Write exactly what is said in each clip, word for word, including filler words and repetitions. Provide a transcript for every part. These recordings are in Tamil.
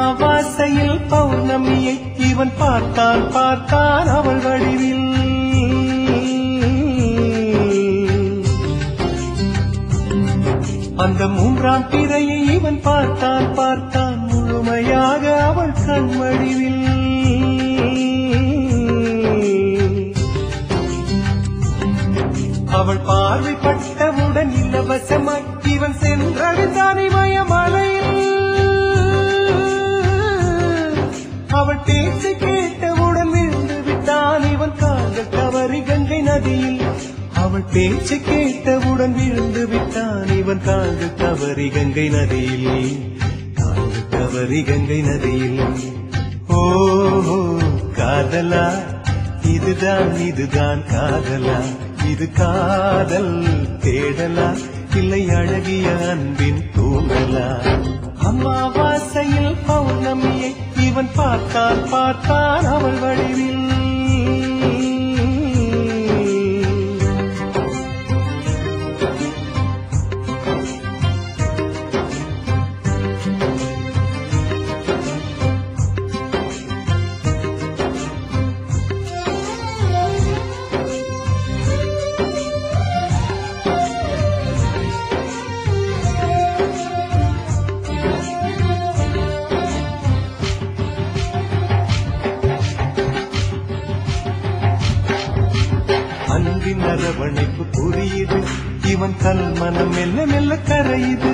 அம்மாவாசையில் பௌர்ணமியை இவன் பார்த்தான் பார்த்தான் அவள் வடிவில். அந்த மூன்றாம் பிறையை இவன் பார்த்தான் பார்த்தான் முழுமையாக அவள் கண் வடிவில். அவள் பார்வைப்பட்டவுடன் இலவசமாய் இவன் சென்றடைந்தான் இமயமலையில். அவள் பேச்சு கேட்டவுடன் விழுந்து விட்டான் இவன் கால்கள் தவறி கங்கை நதியில். அவள் பேச்சு கேட்டவுடன் விழுந்து விட்டான் இவன் கால்கள் தவறி கங்கை நதியில். கால்கள் தவறி கங்கை நதியில். ஓ காதலா, இதுதான் இதுதான் காதலா, இது காதல் தேடலா, இல்லை அழகிய அன்பின் தூண்டலா. அம்மாவாசையில் பௌர்ணமியை இவன் பார்த்தான் பார்த்தான் அவள் வடிவில். அன்பின் அரவணைப்பு புரியுது, இவன் கல் மனம் மெல்ல மெல்ல கரையுது.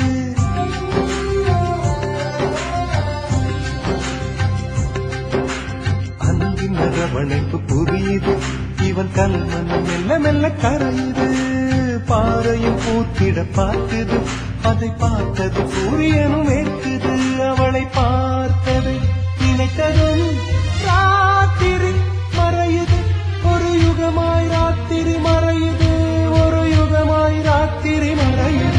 அன்பின் அரவணைப்பு புரியுது, இவன் கல் மனம் மெல்ல மெல்ல கரையுது. பாறையும் பூத்திட பார்த்தது, அதை பார்த்தது சூரியனும் ஏற்குது. அவளை பார்த்தது நினைத்ததும் ராத்திரி மறையுது, ஒரு யுகமாய் ராத்திரி மறையுது, ஒரு யுகமாய் ராத்திரி மறையுது.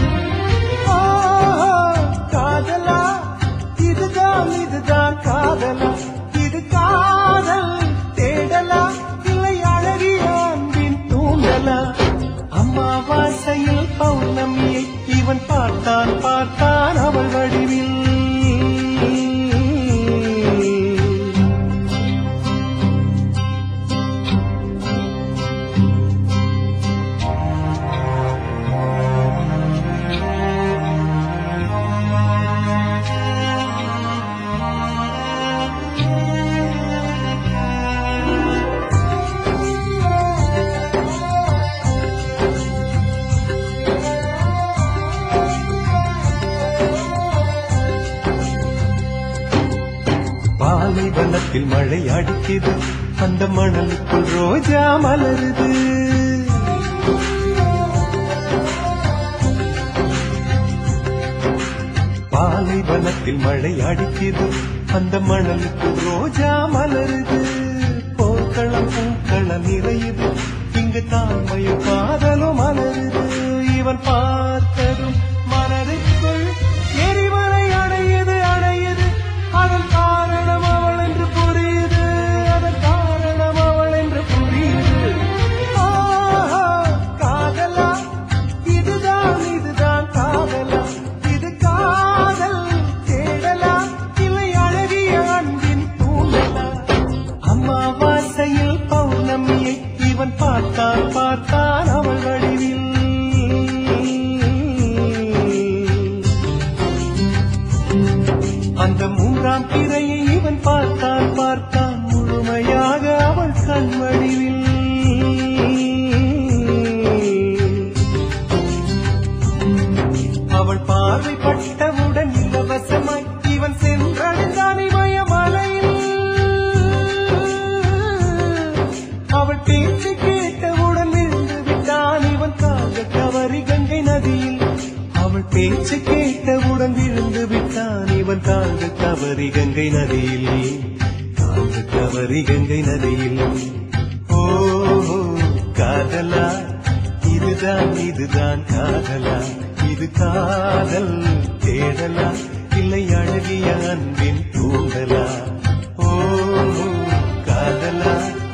காதலா, இதுதான் இதுதான் காதலா, இது காதல் தேடலா, இல்லை அழகிய அன்பின் தூண்டலா. அம்மாவாசையில் பௌர்ணமியை இவன் பார்த்தான் பார்த்தான் அவள் வடிவில். பாலைவனத்தில் மழை அடிக்குது, அந்த மணலுக்குள் ரோஜா மலருது. பாலைவனத்தில் மழை அடிக்குது, அந்த மணலுக்குள் ரோஜா மலருது. போக்களம் பூக்களம் நிறையுது, இங்கு தாழ்மையும் காதலும் மலருது. இவன் பார்த்ததும் மனதுக்குள் எரிமலை அடையுது அடையுது. அதன் காரணம் அவள் என்று புரியுது, அதன் காரணம் அவள் என்று புரியுது. காதலா, இதுதான் இதுதான் காதலா, இது காதல் தேடலா, இல்லை அழகிய அன்பின் தூண்டலா. அம்மாவாசையில் பௌர்ணமியை இவன் பார்த்தான் பார்த்தான் அவள் வடிவில். அந்த மூன்றாம் பிறையை இவன் பார்த்தான் பார்த்தான் முழுமையாக அவள் கண் வடிவில். அவள் பார்வைப்பட்டவுடன் இலவசமாய் இவன் சென்றடைந்தான் இமயமலையில். அவள் பேச்சு கேட்டவுடன் விழுந்து விட்டான் இவன் கால்கள் தவறி கங்கை நதியில். அவள் பேச்சு கேட்டவுடன் விழுந்து விட்டான் இவன் கால்கள் தவறி கங்கை நதியில். கால்கள் தவறி கங்கை நதியில். ஓ காதலா, இதுதான் இதுதான் காதலா, இது காதல் தேடலா, இல்லை அழகிய அன்பின் தூண்டலா. ஓ காதலா.